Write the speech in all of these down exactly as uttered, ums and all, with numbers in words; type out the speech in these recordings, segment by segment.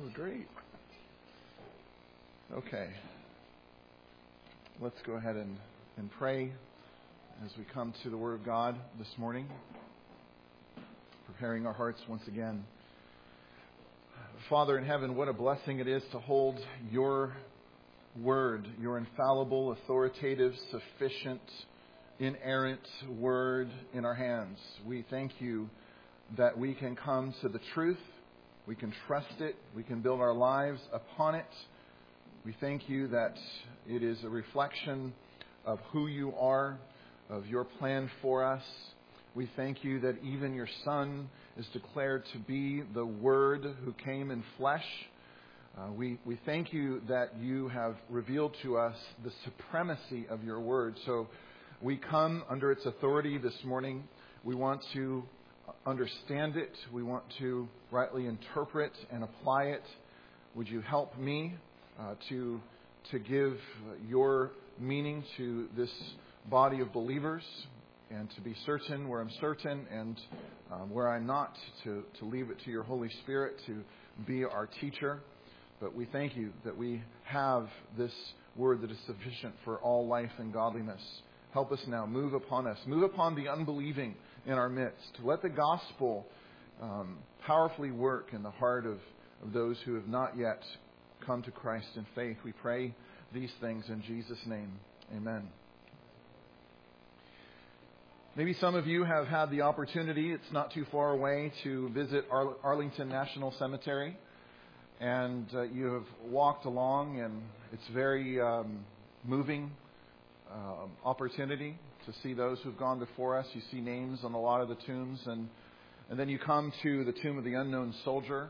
was great. Okay. Let's go ahead and, and pray as we come to the Word of God this morning, preparing our hearts once again. Father in heaven, what a blessing it is to hold your Word, your infallible, authoritative, sufficient, inerrant Word in our hands. We thank you that we can come to the truth, we can trust it, we can build our lives upon it. We thank you that it is a reflection of who you are, of your plan for us. We thank you that even your Son is declared to be the Word who came in flesh. Uh, we, we thank you that you have revealed to us the supremacy of your Word. So we come under its authority this morning. We want to understand it. We want to rightly interpret and apply it. Would you help me uh, to to give your meaning to this body of believers, and to be certain where I'm certain and um, where I'm not, to, to leave it to your Holy Spirit to be our teacher. But we thank you that we have this word that is sufficient for all life and godliness. Help us now. Move upon us. Move upon the unbelieving in our midst. Let the gospel um, powerfully work in the heart of, of those who have not yet come to Christ in faith. We pray these things in Jesus' name. Amen. Maybe some of you have had the opportunity, it's not too far away, to visit Ar- Arlington National Cemetery. And uh, you have walked along, and it's very um, moving uh, opportunity to see those who've gone before us. You see names on a lot of the tombs. And, and then you come to the tomb of the unknown soldier,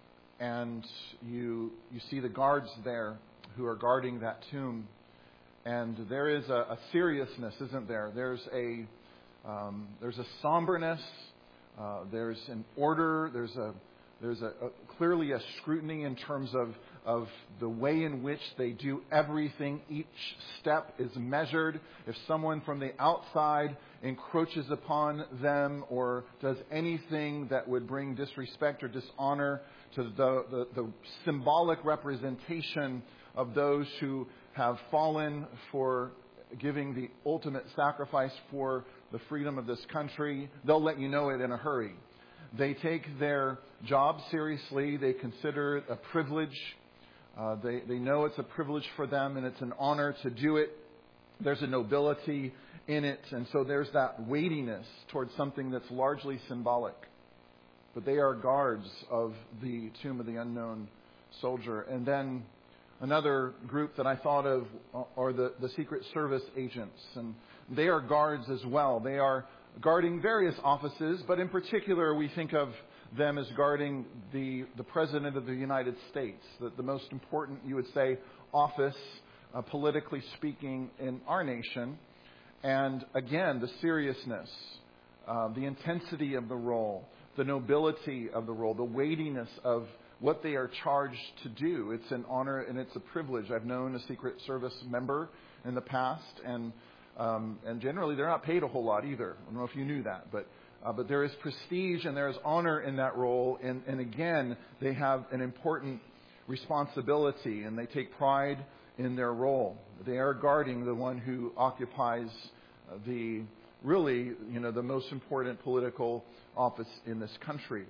and you you see the guards there who are guarding that tomb. And there is a, a seriousness, isn't there? There's a um, there's a somberness. Uh, there's an order. There's a there's a, a clearly a scrutiny in terms of of the way in which they do everything. Each step is measured. If someone from the outside encroaches upon them or does anything that would bring disrespect or dishonor to the, the, the symbolic representation of those who have fallen for giving the ultimate sacrifice for the freedom of this country, they'll let you know it in a hurry. They take their job seriously. They consider it a privilege. Uh, they, they know it's a privilege for them, and it's an honor to do it. There's a nobility in it, and so there's that weightiness towards something that's largely symbolic. But they are guards of the tomb of the unknown soldier. And then another group that I thought of are the, the Secret Service agents. And they are guards as well. They are guarding various offices, but in particular we think of them as guarding the, the President of the United States, the, the most important, you would say, office, uh, politically speaking, in our nation. And again, the seriousness, uh, the intensity of the role, the nobility of the role, the weightiness of what they are charged to do. It's an honor and it's a privilege. I've known a Secret Service member in the past, and um, and generally they're not paid a whole lot either. I don't know if you knew that, but uh, but there is prestige and there is honor in that role. And, and again, they have an important responsibility, and they take pride in their role. They are guarding the one who occupies the really, you know, the most important political office in this country.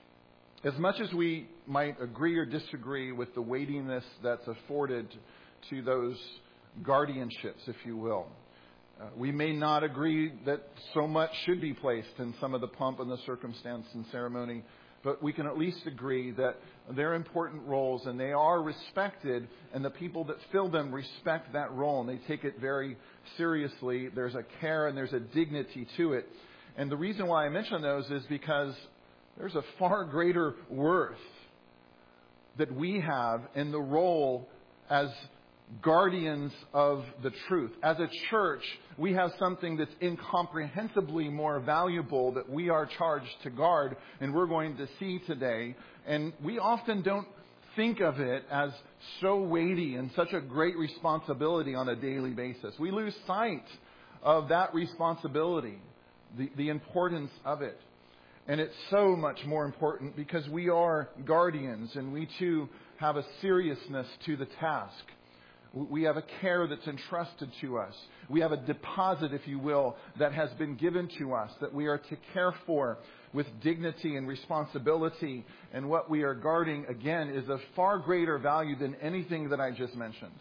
As much as we might agree or disagree with the weightiness that's afforded to those guardianships, if you will, uh, we may not agree that so much should be placed in some of the pomp and the circumstance and ceremony, but we can at least agree that they're important roles and they are respected, and the people that fill them respect that role and they take it very seriously. There's a care and there's a dignity to it. And the reason why I mention those is because there's a far greater worth that we have in the role as guardians of the truth. As a church, we have something that's incomprehensibly more valuable that we are charged to guard, and we're going to see today. And we often don't think of it as so weighty and such a great responsibility on a daily basis. We lose sight of that responsibility, the, the importance of it. And it's so much more important because we are guardians and we too have a seriousness to the task. We have a care that's entrusted to us. We have a deposit, if you will, that has been given to us that we are to care for with dignity and responsibility. And what we are guarding, again, is of far greater value than anything that I just mentioned.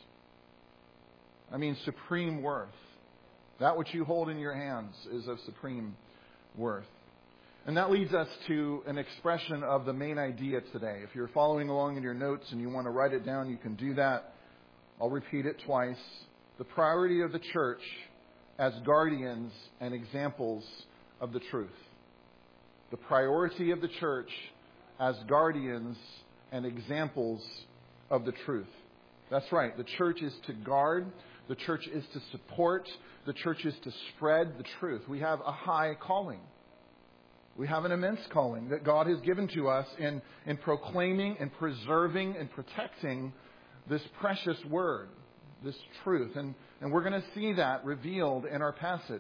I mean, supreme worth. That which you hold in your hands is of supreme worth. And that leads us to an expression of the main idea today. If you're following along in your notes and you want to write it down, you can do that. I'll repeat it twice. The priority of the church as guardians and examples of the truth. The priority of the church as guardians and examples of the truth. That's right. The church is to guard. The church is to support. The church is to spread the truth. We have a high calling. We have an immense calling that God has given to us in, in proclaiming and preserving and protecting this precious word, this truth. And, and we're going to see that revealed in our passage.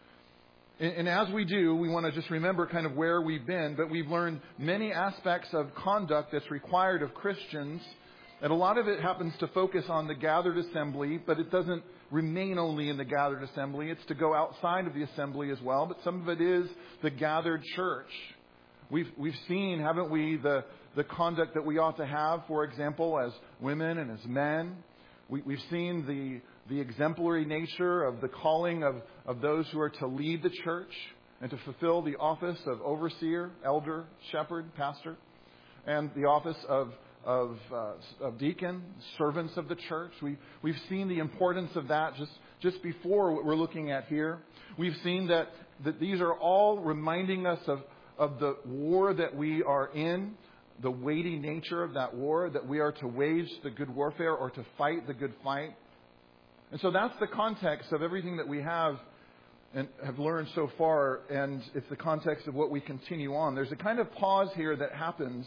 And, and as we do, we want to just remember kind of where we've been, but we've learned many aspects of conduct that's required of Christians. And a lot of it happens to focus on the gathered assembly, but it doesn't remain only in the gathered assembly. It's to go outside of the assembly as well. But some of it is the gathered church. We've we've seen, haven't we, the, the conduct that we ought to have, for example, as women and as men. We, we've seen the the exemplary nature of the calling of, of those who are to lead the church and to fulfill the office of overseer, elder, shepherd, pastor, and the office of Of, uh, of deacon, servants of the church. We, we've seen the importance of that just, just before what we're looking at here. We've seen that, that these are all reminding us of, of the war that we are in, the weighty nature of that war, that we are to wage the good warfare or to fight the good fight. And so that's the context of everything that we have and have learned so far, and it's the context of what we continue on. There's a kind of pause here that happens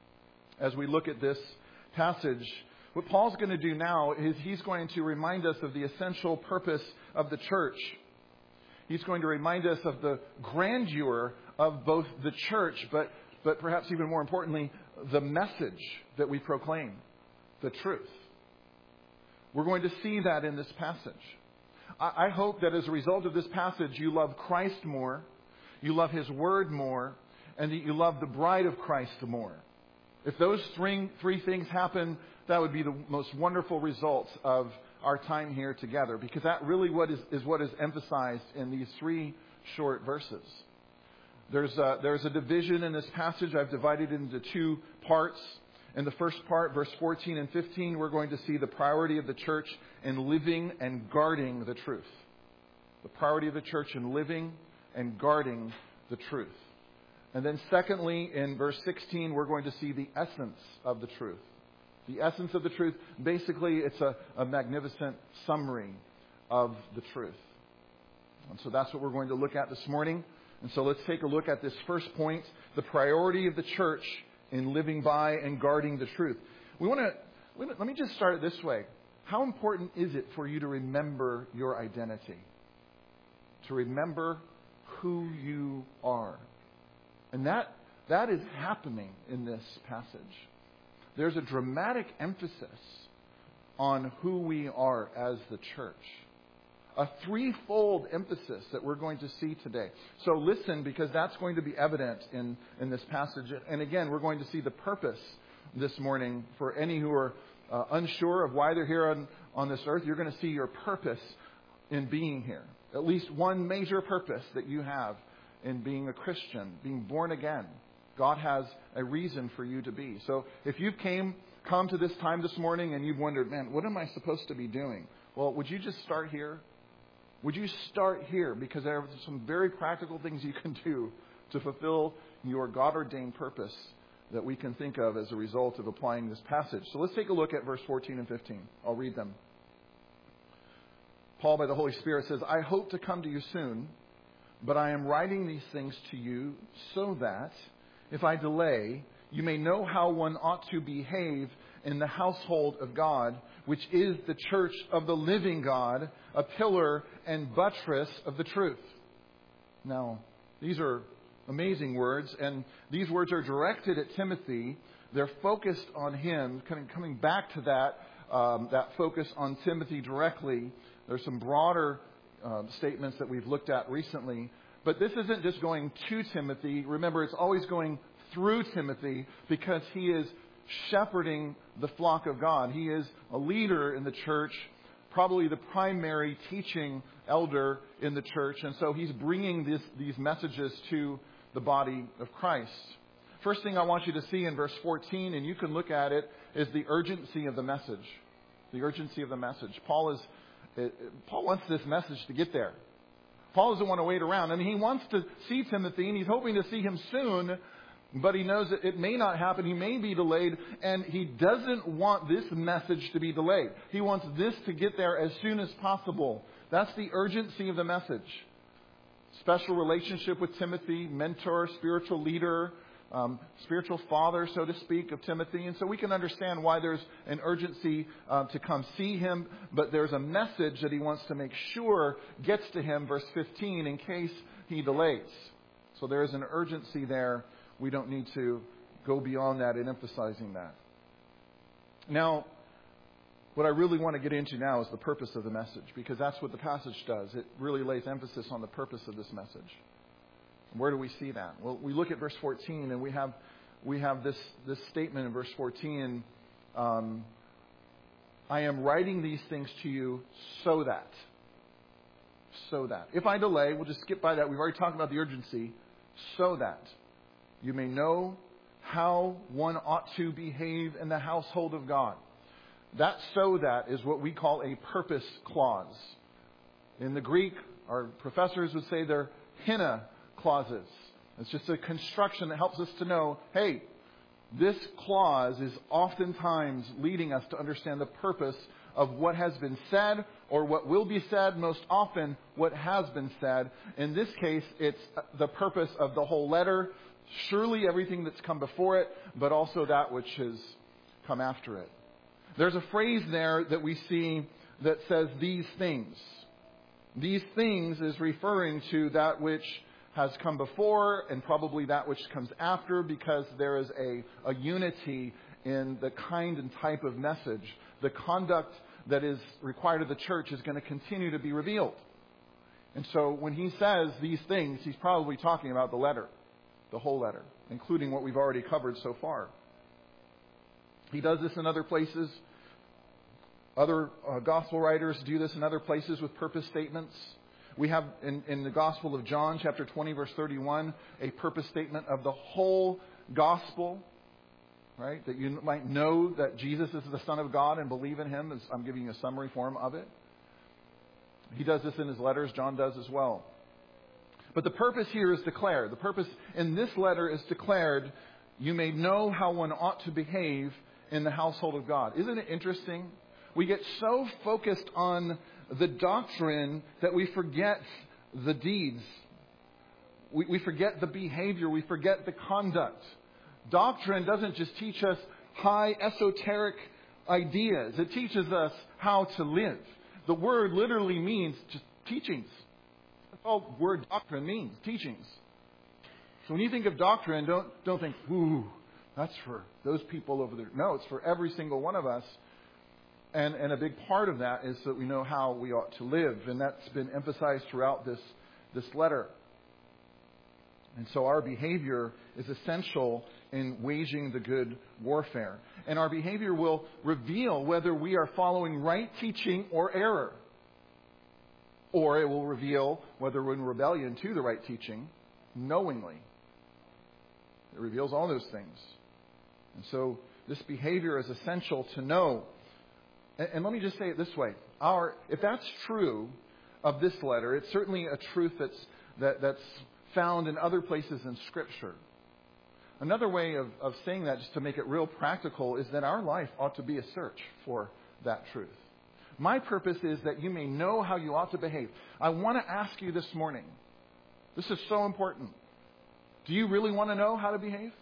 as we look at this passage. What Paul's going to do now is he's going to remind us of the essential purpose of the church. He's going to remind us of the grandeur of both the church, but, but perhaps even more importantly, the message that we proclaim, the truth. We're going to see that in this passage. I, I hope that as a result of this passage, you love Christ more, you love His Word more, and that you love the bride of Christ more. If those three, three things happen, that would be the most wonderful results of our time here together, because that really what is, is what is emphasized in these three short verses. There's a, there's a division in this passage. I've divided it into two parts. In the first part, verse fourteen and fifteen, we're going to see the priority of the church in living and guarding the truth. The priority of the church in living and guarding the truth. And then secondly, in verse sixteen, we're going to see the essence of the truth. The essence of the truth, basically, it's a, a magnificent summary of the truth. And so that's what we're going to look at this morning. And so let's take a look at this first point, the priority of the church in living by and guarding the truth. We want to, let me just start it this way. How important is it for you to remember your identity? To remember who you are? And that that is happening in this passage. There's a dramatic emphasis on who we are as the church. A threefold emphasis that we're going to see today. So listen, because that's going to be evident in, in this passage. And again, we're going to see the purpose this morning for any who are uh, unsure of why they're here on, on this earth. You're going to see your purpose in being here. At least one major purpose that you have in being a Christian, being born again. God has a reason for you to be. So if you came, come to this time this morning and you've wondered, man, what am I supposed to be doing? Well, would you just start here? Would you start here? Because there are some very practical things you can do to fulfill your God-ordained purpose that we can think of as a result of applying this passage. So let's take a look at verse fourteen and fifteen. I'll read them. Paul, by the Holy Spirit, says, I hope to come to you soon, but I am writing these things to you so that, if I delay, you may know how one ought to behave in the household of God, which is the church of the living God, a pillar and buttress of the truth. Now, these are amazing words. And these words are directed at Timothy. They're focused on him. Kind of coming back to that, um, that focus on Timothy directly. There's some broader uh, statements that we've looked at recently. But this isn't just going to Timothy. Remember, it's always going through Timothy because he is shepherding the flock of God. He is a leader in the church, probably the primary teaching elder in the church. And so he's bringing this, these messages to the body of Christ. First thing I want you to see in verse fourteen, and you can look at it, is the urgency of the message. The urgency of the message. Paul is Paul wants this message to get there. Paul doesn't want to wait around. I mean, he wants to see Timothy, and he's hoping to see him soon, but he knows that it may not happen. He may be delayed, and he doesn't want this message to be delayed. He wants this to get there as soon as possible. That's the urgency of the message. Special relationship with Timothy, mentor, spiritual leader, um, spiritual father, so to speak, of Timothy. And so we can understand why there's an urgency uh, to come see him, but there's a message that he wants to make sure gets to him, verse fifteen, in case he delays. So there is an urgency there. We don't need to go beyond that in emphasizing that. Now, what I really want to get into now is the purpose of the message, because that's what the passage does. It really lays emphasis on the purpose of this message. Where do we see that? Well, we look at verse fourteen, and we have we have this, this statement in verse fourteen. Um, I am writing these things to you so that. So that. If I delay, we'll just skip by that. We've already talked about the urgency. So that you may know how one ought to behave in the household of God. That so that is what we call a purpose clause. In the Greek, our professors would say they're hina clauses. It's just a construction that helps us to know, hey, this clause is oftentimes leading us to understand the purpose of what has been said or what will be said, most often what has been said. In this case, it's the purpose of the whole letter, surely everything that's come before it, but also that which has come after it. There's a phrase there that we see that says these things. These things is referring to that which has come before and probably that which comes after, because there is a, a unity in the kind and type of message. The conduct that is required of the church is going to continue to be revealed. And so when he says these things, he's probably talking about the letter, the whole letter, including what we've already covered so far. He does this in other places. Other uh, gospel writers do this in other places with purpose statements. We have in, in the Gospel of John, chapter twenty, verse thirty-one, a purpose statement of the whole gospel, right? That you might know that Jesus is the Son of God and believe in Him. As I'm giving you a summary form of it. He does this in his letters. John does as well. But the purpose here is declared. The purpose in this letter is declared, you may know how one ought to behave in the household of God. Isn't it interesting? We get so focused on the doctrine that we forget the deeds. We, we forget the behavior. We forget the conduct. Doctrine doesn't just teach us high esoteric ideas. It teaches us how to live. The word literally means just teachings. That's all the word doctrine means, teachings. So when you think of doctrine, don't, don't think, ooh, that's for those people over there. No, it's for every single one of us. And, and a big part of that is that we know how we ought to live. And that's been emphasized throughout this, this letter. And so our behavior is essential in waging the good warfare. And our behavior will reveal whether we are following right teaching or error. Or it will reveal whether we're in rebellion to the right teaching knowingly. It reveals all those things. And so this behavior is essential to know. And let me just say it this way. Our, if that's true of this letter, it's certainly a truth that's, that, that's found in other places in Scripture. Another way of, of saying that, just to make it real practical, is that our life ought to be a search for that truth. My purpose is that you may know how you ought to behave. I want to ask you this morning, this is so important. Do you really want to know how to behave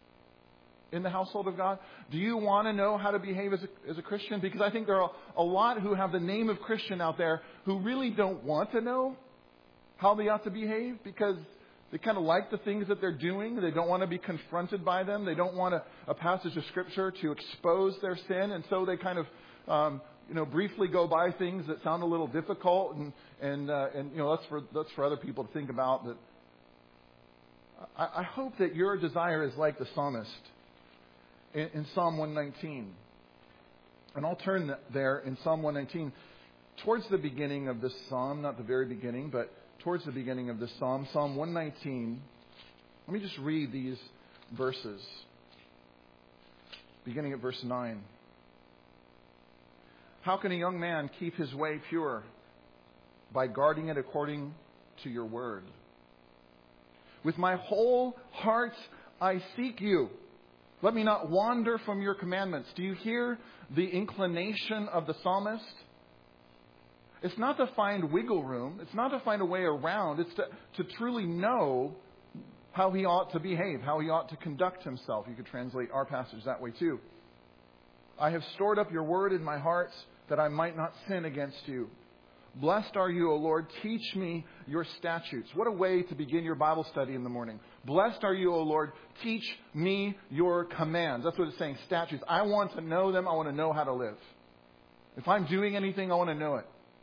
in the household of God? Do you want to know how to behave as a, as a Christian? Because I think there are a lot who have the name of Christian out there who really don't want to know how they ought to behave because They kind of like the things that they're doing. They don't want to be confronted by them. They don't want a, a passage of Scripture to expose their sin. And so they kind of, um, you know, briefly go by things that sound a little difficult. And, and, uh, and you know, that's for, that's for other people to think about. That I, I hope that your desire is like the psalmist in, in Psalm one nineteen. And I'll turn there in Psalm one nineteen towards the beginning of this psalm, not the very beginning, but towards the beginning of this psalm, Psalm one nineteen. Let me just read these verses, beginning at verse nine. How can a young man keep his way pure? By guarding it according to your word. With my whole heart I seek you. Let me not wander from your commandments. Do you hear the inclination of the psalmist? It's not to find wiggle room. It's not to find a way around. It's to, to truly know how he ought to behave, how he ought to conduct himself. You could translate our passage that way too. I have stored up your word in my heart that I might not sin against you. Blessed are you, O Lord. Teach me your statutes. What a way to begin your Bible study in the morning. Blessed are you, O Lord. Teach me your commands. That's what it's saying, statutes. I want to know them. I want to know how to live. If I'm doing anything, I want to know it.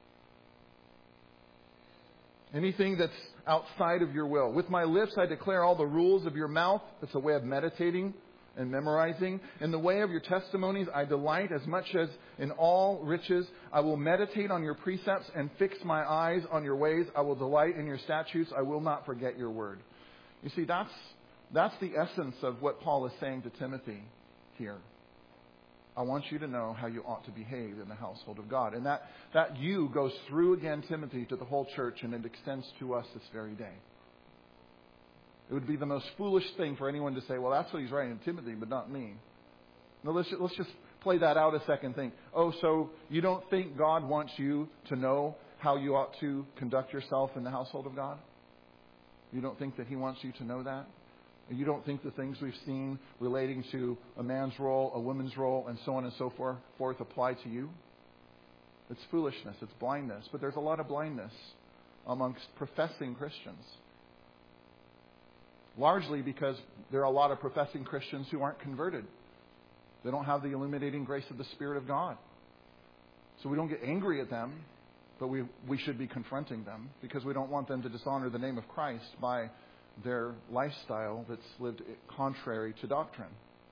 Anything that's outside of your will. With my lips I declare all the rules of your mouth. That's a way of meditating and memorizing. In the way of your testimonies I delight as much as in all riches. I will meditate on your precepts and fix my eyes on your ways. I will delight in your statutes. I will not forget your word. You see, that's, that's the essence of what Paul is saying to Timothy here. I want you to know how you ought to behave in the household of God. And that, that you goes through again, Timothy, to the whole church, and it extends to us this very day. It would be the most foolish thing for anyone to say, well, that's what he's writing to Timothy, but not me. No, let's, let's just play that out a second. Think, oh, so you don't think God wants you to know how you ought to conduct yourself in the household of God? You don't think that he wants you to know that? You don't think the things we've seen relating to a man's role, a woman's role, and so on and so forth, forth apply to you? It's foolishness. It's blindness. But there's a lot of blindness amongst professing Christians. Largely because there are a lot of professing Christians who aren't converted. They don't have the illuminating grace of the Spirit of God. So we don't get angry at them, but we, we should be confronting them because we don't want them to dishonor the name of Christ by their lifestyle that's lived contrary to doctrine.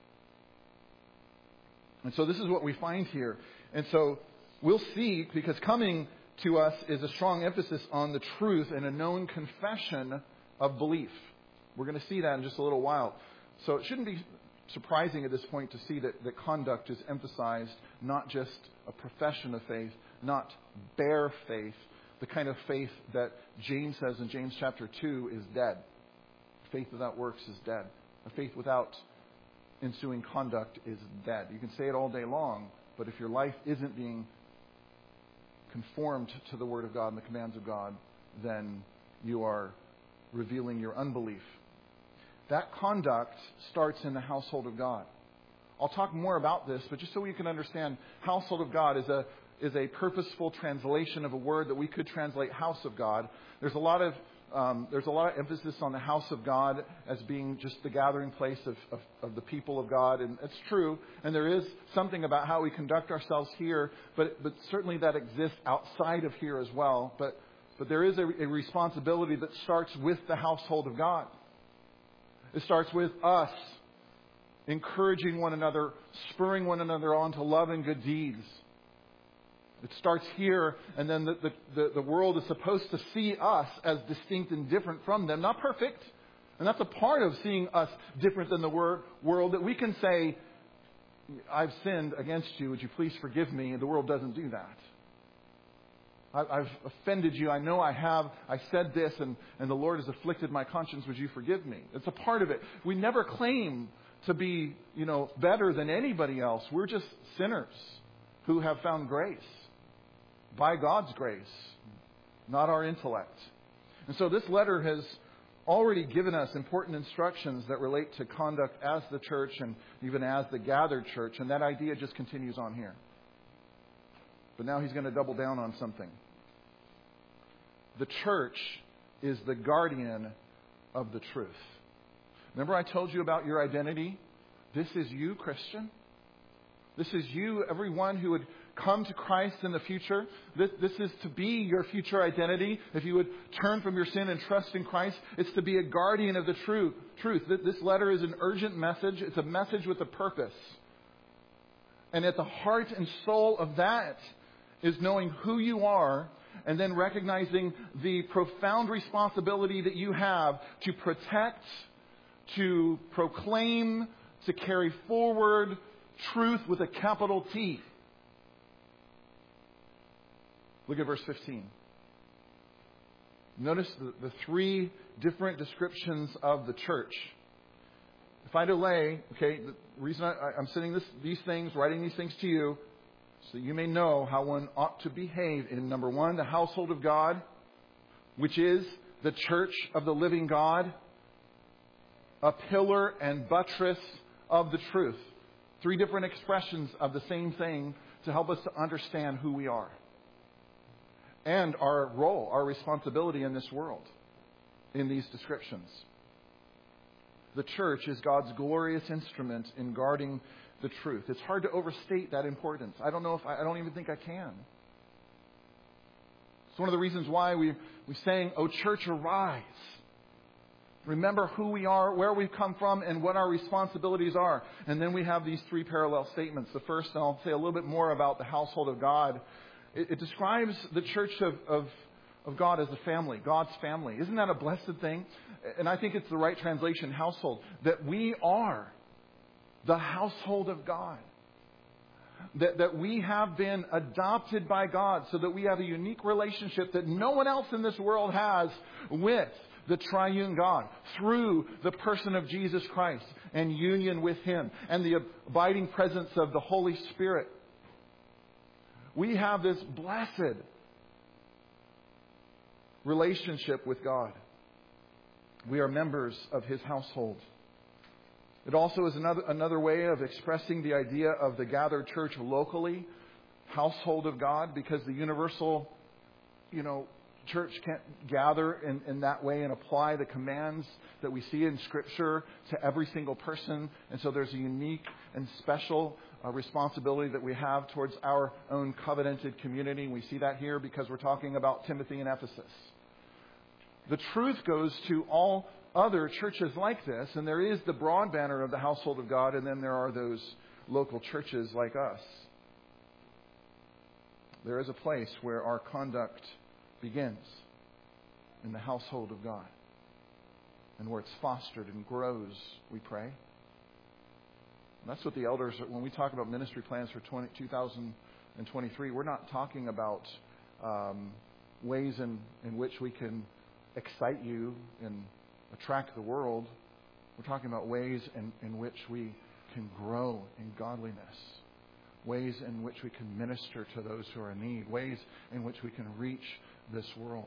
And so this is what we find here. And so we'll see, because coming to us is a strong emphasis on the truth and a known confession of belief. We're going to see that in just a little while. So it shouldn't be surprising at this point to see that, that conduct is emphasized, not just a profession of faith, not bare faith, the kind of faith that James says in James chapter two is dead. Faith without works is dead. A faith without ensuing conduct is dead. You can say it all day long, but if your life isn't being conformed to the Word of God and the commands of God, then you are revealing your unbelief. That conduct starts in the household of God. I'll talk more about this, but just so you can understand, household of God is a is a purposeful translation of a word that we could translate house of God. There's a lot of Um, there's a lot of emphasis on the house of God as being just the gathering place of, of, of the people of God. And it's true. And there is something about how we conduct ourselves here. But, but certainly that exists outside of here as well. But, but there is a, a responsibility that starts with the household of God. It starts with us encouraging one another, spurring one another on to love and good deeds. It starts here, and then the, the, the world is supposed to see us as distinct and different from them. Not perfect. And that's a part of seeing us different than the wor- world, that we can say, I've sinned against you. Would you please forgive me? And the world doesn't do that. I, I've offended you. I know I have. I said this, and, and the Lord has afflicted my conscience. Would you forgive me? It's a part of it. We never claim to be, you know, better than anybody else. We're just sinners who have found grace. By God's grace, not our intellect. And so this letter has already given us important instructions that relate to conduct as the church and even as the gathered church. And that idea just continues on here. But now he's going to double down on something. The church is the guardian of the truth. Remember I told you about your identity? This is you, Christian. This is you, everyone who would come to Christ in the future. This, this is to be your future identity. If you would turn from your sin and trust in Christ, it's to be a guardian of the truth. Truth. This letter is an urgent message. It's a message with a purpose. And at the heart and soul of that is knowing who you are and then recognizing the profound responsibility that you have to protect, to proclaim, to carry forward truth with a capital T. Look at verse fifteen. Notice the, the three different descriptions of the church. If I delay, okay, the reason I, I'm sending this, these things, writing these things to you, so you may know how one ought to behave in, number one, the household of God, which is the church of the living God, a pillar and buttress of the truth. Three different expressions of the same thing to help us to understand who we are and our role, our responsibility in this world in these descriptions. The church is God's glorious instrument in guarding the truth. It's hard to overstate that importance. I don't know if I, I don't even think I can. It's one of the reasons why we we sang, "O church, arise." Remember who we are, where we've come from, and what our responsibilities are. And then we have these three parallel statements. The first, and I'll say a little bit more about the household of God. It, it describes the church of, of, of God as a family, God's family. Isn't that a blessed thing? And I think it's the right translation, household. That we are the household of God. That, that we have been adopted by God so that we have a unique relationship that no one else in this world has with the triune God, through the person of Jesus Christ and union with Him and the abiding presence of the Holy Spirit. We have this blessed relationship with God. We are members of His household. It also is another, another way of expressing the idea of the gathered church locally, household of God, because the universal, you know, church can't gather in, in that way and apply the commands that we see in Scripture to every single person. And so there's a unique and special uh, responsibility that we have towards our own covenanted community. We see that here because we're talking about Timothy and Ephesus. The truth goes to all other churches like this, and there is the broad banner of the household of God, and then there are those local churches like us. There is a place where our conduct begins in the household of God, and where it's fostered and grows, we pray. And that's what the elders, when we talk about ministry plans for two thousand twenty-three, we're not talking about um, ways in, in which we can excite you and attract the world. We're talking about ways in, in which we can grow in godliness. Ways in which we can minister to those who are in need. Ways in which we can reach this world.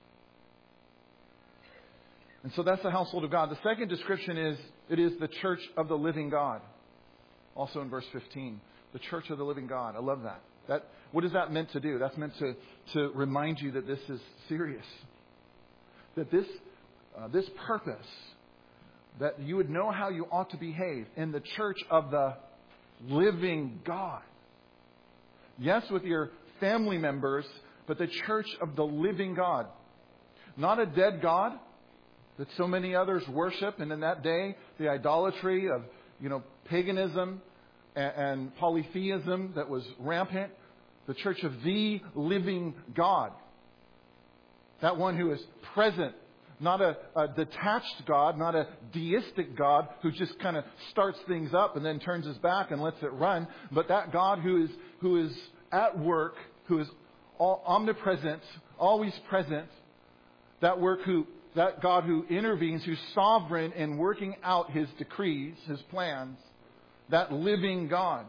And so that's the household of God. The second description is, it is the church of the living God. Also in verse fifteen, the church of the living God. I love that. That what is that meant to do? That's meant to, to remind you that this is serious. That this, uh, this purpose, that you would know how you ought to behave in the church of the living God. Yes, with your family members, but the church of the living God. Not a dead God that so many others worship. And in that day, the idolatry of, you know, paganism and, and polytheism that was rampant. The church of the living God. That one who is present. Not a, a detached God, not a deistic God who just kind of starts things up and then turns his back and lets it run. But that God who is who is at work, who is all omnipresent, always present. That work who that God who intervenes, who's sovereign in working out His decrees, His plans. That living God.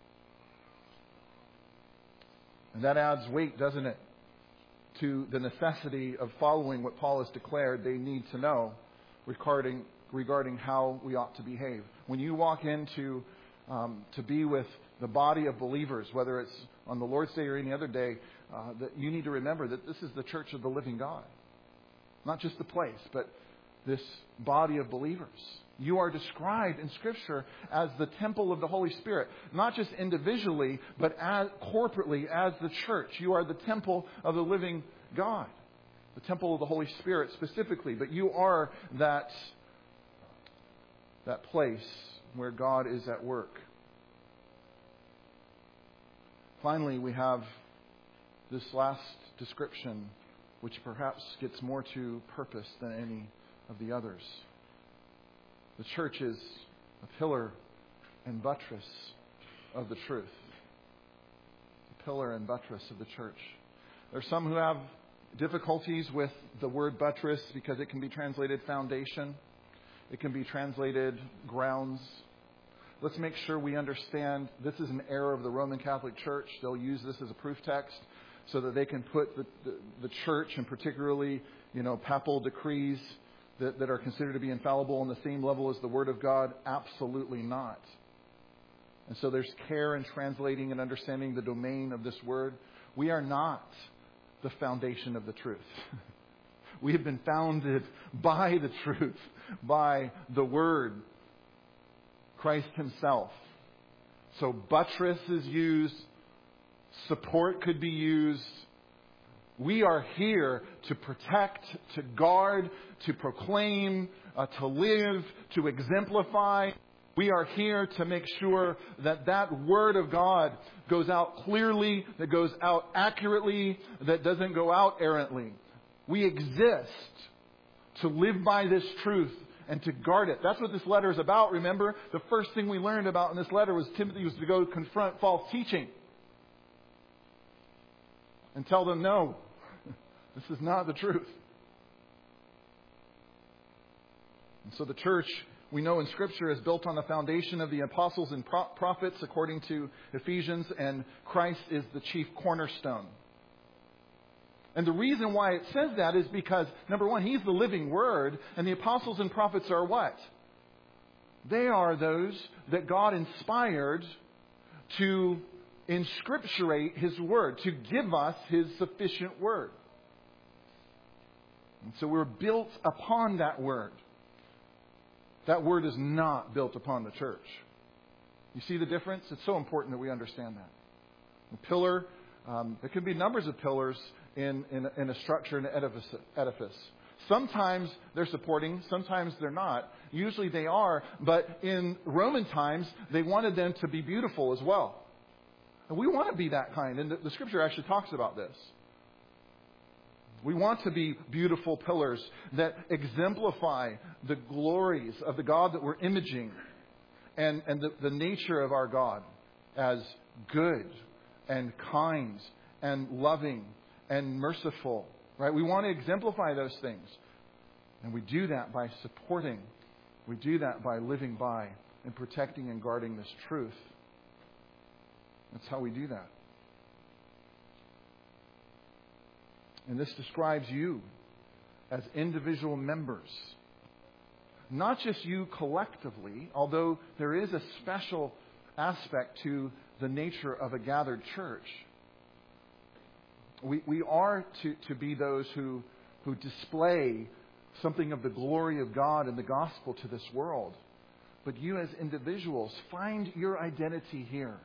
And that adds weight, doesn't it, to the necessity of following what Paul has declared they need to know regarding regarding how we ought to behave. When you walk into um, to be with the body of believers, whether it's on the Lord's Day or any other day, uh, that you need to remember that this is the church of the living God. Not just the place, but this body of believers. You are described in Scripture as the temple of the Holy Spirit, not just individually, but as, corporately as the church. You are the temple of the living God, the temple of the Holy Spirit specifically. But you are that, that place where God is at work. Finally, we have this last description, which perhaps gets more to purpose than any of the others. The church is a pillar and buttress of the truth. The pillar and buttress of the church. There are some who have difficulties with the word buttress because it can be translated foundation. It can be translated grounds. Let's make sure we understand this is an error of the Roman Catholic Church. They'll use this as a proof text so that they can put the, the, the church, and particularly, you know, papal decrees that, that are considered to be infallible on the same level as the Word of God. Absolutely not. And so there's care in translating and understanding the domain of this word. We are not the foundation of the truth. We have been founded by the truth, by the Word, Christ Himself. So buttress is used. Support could be used. We are here to protect, to guard, to proclaim, uh, to live, to exemplify. We are here to make sure that that Word of God goes out clearly, that goes out accurately, that doesn't go out errantly. We exist to live by this truth and to guard it. That's what this letter is about. Remember, the first thing we learned about in this letter was Timothy was to go confront false teaching and tell them, no, this is not the truth. And so the church, we know in Scripture, is built on the foundation of the apostles and pro- prophets, according to Ephesians, and Christ is the chief cornerstone. And the reason why it says that is because, number one, He's the living Word, and the apostles and prophets are what? They are those that God inspired to inscripturate His Word, to give us His sufficient Word. And so we're built upon that Word. That Word is not built upon the church. You see the difference? It's so important that we understand that. The pillar, um, there can be numbers of pillars in, in, in a structure, in an edifice, edifice. Sometimes they're supporting, sometimes they're not. Usually they are, but in Roman times, they wanted them to be beautiful as well. And we want to be that kind, and the, the Scripture actually talks about this. We want to be beautiful pillars that exemplify the glories of the God that we're imaging, and, and the, the nature of our God as good and kind and loving and merciful. Right? We want to exemplify those things. And we do that by supporting. We do that by living by and protecting and guarding this truth. That's how we do that. And this describes you as individual members. Not just you collectively, although there is a special aspect to the nature of a gathered church. We we are to, to be those who, who display something of the glory of God and the gospel to this world. But you as individuals, find your identity here.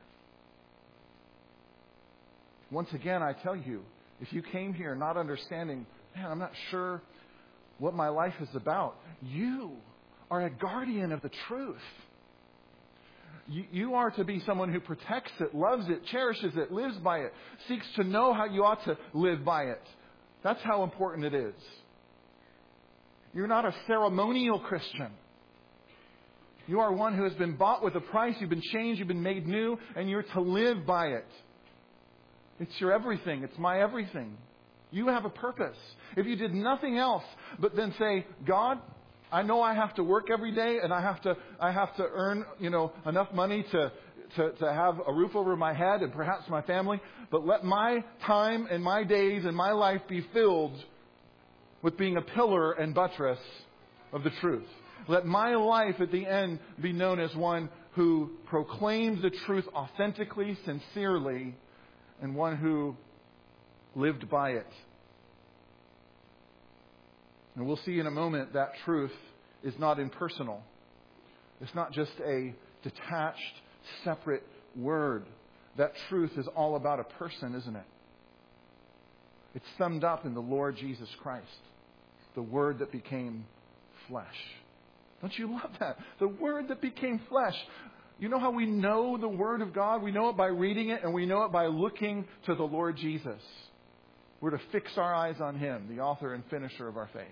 Once again, I tell you, if you came here not understanding, man, I'm not sure what my life is about, you are a guardian of the truth. You, you are to be someone who protects it, loves it, cherishes it, lives by it, seeks to know how you ought to live by it. That's how important it is. You're not a ceremonial Christian. You are one who has been bought with a price. You've been changed. You've been made new. And you're to live by it. It's your everything. It's my everything. You have a purpose. If you did nothing else but then say, God, I know I have to work every day and I have to I have to earn, you know, enough money to, to, to have a roof over my head and perhaps my family, but let my time and my days and my life be filled with being a pillar and buttress of the truth. Let my life at the end be known as one who proclaimed the truth authentically, sincerely, and one who lived by it. And we'll see in a moment that truth is not impersonal. It's not just a detached, separate word. That truth is all about a person, isn't it? It's summed up in the Lord Jesus Christ, the Word that became flesh. Don't you love that? The Word that became flesh. You know how we know the Word of God? We know it by reading it, and we know it by looking to the Lord Jesus. We're to fix our eyes on Him, the author and finisher of our faith.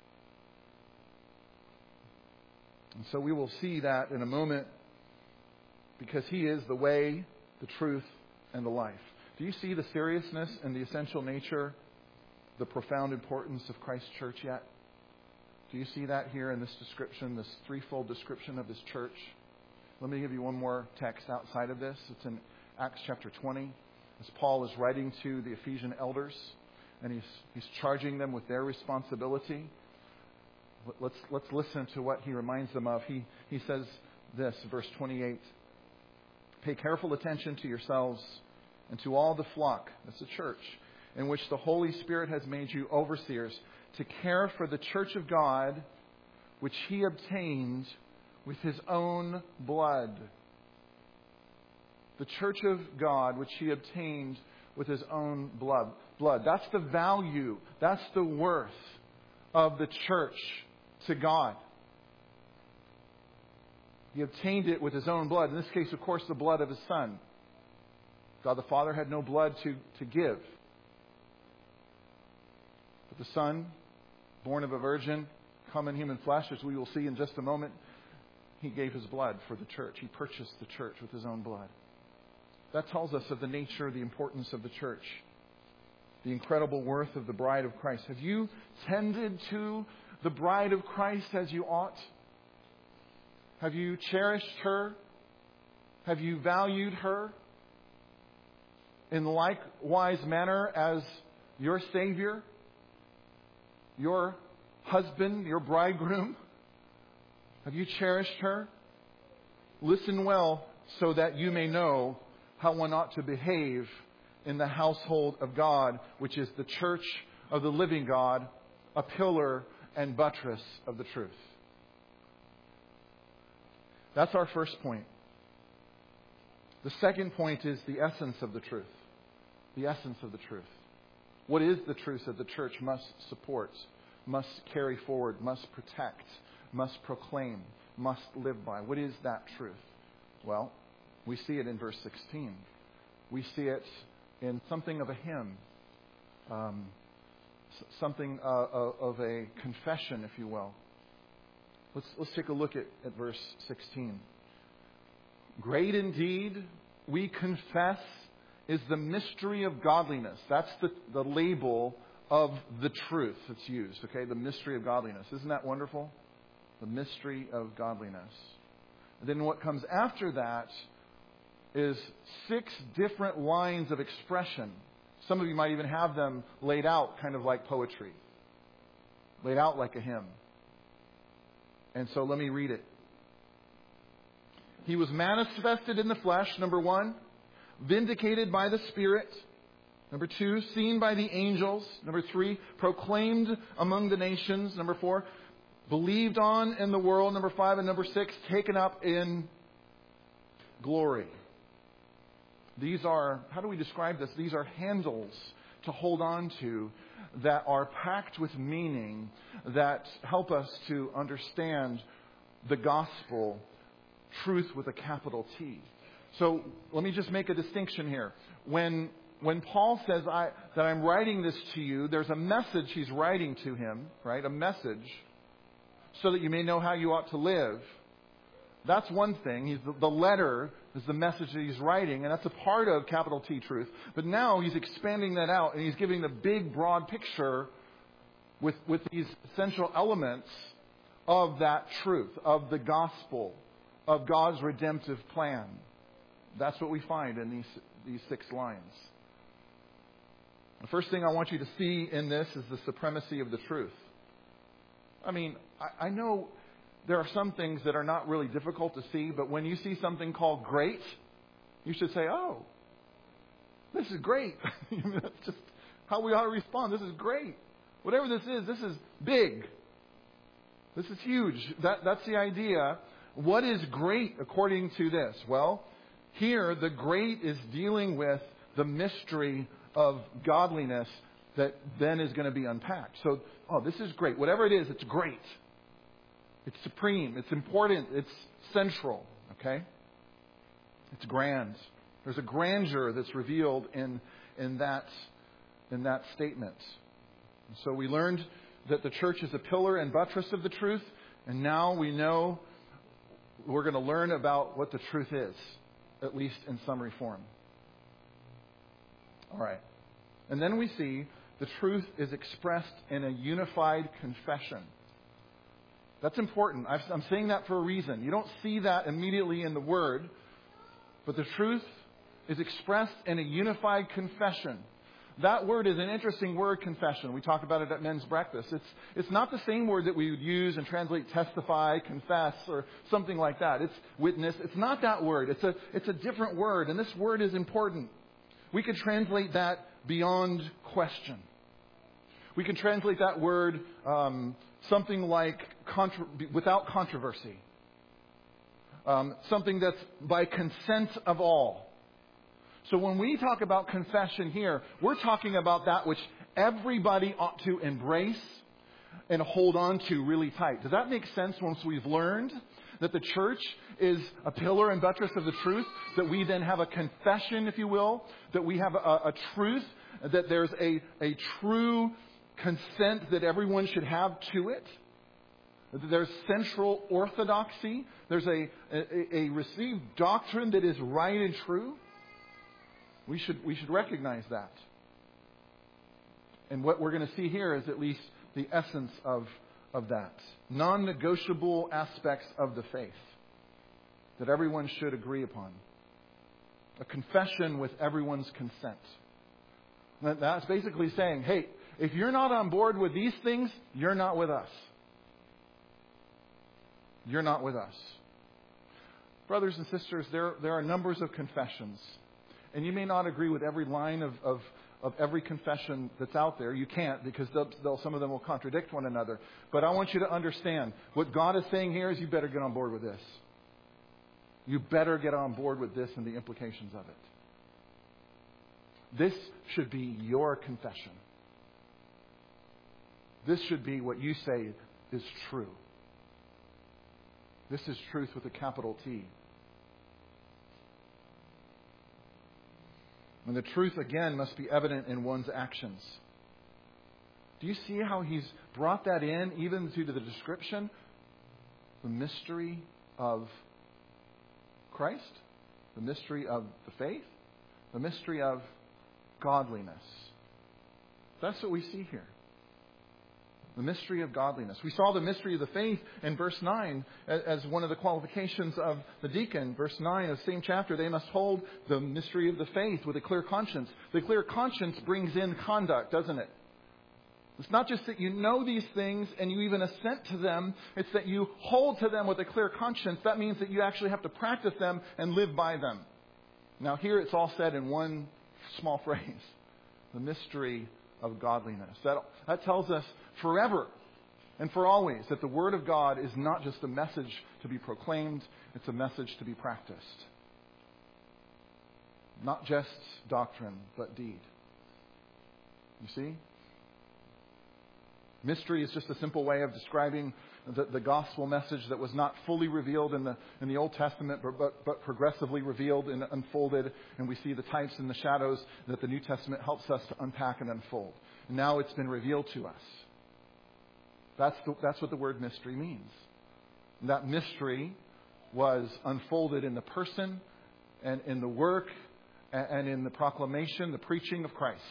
And so we will see that in a moment, because He is the way, the truth, and the life. Do you see the seriousness and the essential nature, the profound importance of Christ's church yet? Do you see that here in this description, this threefold description of His church? Let me give you one more text outside of this. It's in Acts chapter twenty. As Paul is writing to the Ephesian elders, and he's he's charging them with their responsibility. Let's let's listen to what he reminds them of. He he says this, verse twenty-eight. Pay careful attention to yourselves and to all the flock, that's the church, in which the Holy Spirit has made you overseers, to care for the church of God, which He obtained with His own blood. The church of God, which He obtained with His own blood. Blood. That's the value, that's the worth of the church to God. He obtained it with His own blood. In this case, of course, the blood of His Son. God the Father had no blood to, to give. But the Son, born of a virgin, come in human flesh, as we will see in just a moment, He gave His blood for the church. He purchased the church with His own blood. That tells us of the nature, the importance of the church. The incredible worth of the bride of Christ. Have you tended to the bride of Christ as you ought? Have you cherished her? Have you valued her in likewise manner as your Savior, your husband, your bridegroom? Have you cherished her? Listen well so that you may know how one ought to behave in the household of God, which is the church of the living God, a pillar and buttress of the truth. That's our first point. The second point is the essence of the truth. The essence of the truth. What is the truth that the church must support, must carry forward, must protect, must proclaim, must live by? What is that truth? Well, we see it in verse sixteen. We see it in something of a hymn, um, something uh, of a confession, if you will. Let's let's take a look at, at verse sixteen. Great indeed, we confess, is the mystery of godliness. That's the, the label of the truth that's used. Okay, the mystery of godliness. Isn't that wonderful? The mystery of godliness. And then what comes after that is six different lines of expression. Some of you might even have them laid out kind of like poetry. Laid out like a hymn. And so let me read it. He was manifested in the flesh, number one. Vindicated by the Spirit. Number two, seen by the angels. Number three, proclaimed among the nations. Number four, believed on in the world. Number five, and number six, taken up in glory. These are, how do we describe this? These are handles to hold on to that are packed with meaning, that help us to understand the gospel, truth with a capital T. So let me just make a distinction here. When when Paul says I, that I'm writing this to you, there's a message he's writing to him, right? A message, so that you may know how you ought to live. That's one thing. He's the, the letter is the message that he's writing, and that's a part of capital T truth. But now he's expanding that out, and he's giving the big, broad picture with, with these essential elements of that truth, of the gospel, of God's redemptive plan. That's what we find in these, these six lines. The first thing I want you to see in this is the supremacy of the truth. I mean, I, I know there are some things that are not really difficult to see, but when you see something called great, you should say, oh, this is great. That's just how we ought to respond. This is great. Whatever this is, this is big. This is huge. That, that's the idea. What is great according to this? Well, here the great is dealing with the mystery of godliness that then is going to be unpacked. So, oh, this is great. Whatever it is, it's great. It's supreme. It's important. It's central. Okay? It's grand. There's a grandeur that's revealed in in that in that statement. And so we learned that the church is a pillar and buttress of the truth, and now we know we're going to learn about what the truth is, at least in summary form. All right. And then we see the truth is expressed in a unified confession. That's important. I'm saying that for a reason. You don't see that immediately in the Word, but the truth is expressed in a unified confession. That word is an interesting word, confession. We talk about it at men's breakfast. It's it's not the same word that we would use and translate testify, confess, or something like that. It's witness. It's not that word. It's a it's a different word, and this word is important. We could translate that beyond question. We can translate that word um, something like contra- without controversy. Um, something that's by consent of all. So when we talk about confession here, we're talking about that which everybody ought to embrace and hold on to really tight. Does that make sense once we've learned that the church is a pillar and buttress of the truth, that we then have a confession, if you will, that we have a, a truth, that there's a, a true consent that everyone should have to it? There's central orthodoxy. There's a, a, a received doctrine that is right and true. We should we should recognize that. And what we're going to see here is at least the essence of, of that. Non-negotiable aspects of the faith that everyone should agree upon. A confession with everyone's consent. That's basically saying, hey, if you're not on board with these things, you're not with us. You're not with us. Brothers and sisters, there, there are numbers of confessions. And you may not agree with every line of, of, of every confession that's out there. You can't, because they'll, they'll, some of them will contradict one another. But I want you to understand, what God is saying here is you better get on board with this. You better get on board with this and the implications of it. This should be your confession. This should be what you say is true. This is truth with a capital T. And the truth, again, must be evident in one's actions. Do you see how he's brought that in, even to the description? The mystery of Christ, the mystery of the faith, the mystery of godliness. That's what we see here. The mystery of godliness. We saw the mystery of the faith in verse nine as one of the qualifications of the deacon. Verse nine of the same chapter, they must hold the mystery of the faith with a clear conscience. The clear conscience brings in conduct, doesn't it? It's not just that you know these things and you even assent to them. It's that you hold to them with a clear conscience. That means that you actually have to practice them and live by them. Now here it's all said in one small phrase. The mystery of godliness. That, that tells us forever and for always that the Word of God is not just a message to be proclaimed, it's a message to be practiced. Not just doctrine, but deed. You see? Mystery is just a simple way of describing the, the gospel message that was not fully revealed in the in the Old Testament, but, but, but progressively revealed and unfolded. And we see the types and the shadows that the New Testament helps us to unpack and unfold. And now it's been revealed to us. That's the, that's what the word mystery means. And that mystery was unfolded in the person and in the work and, and in the proclamation, the preaching of Christ.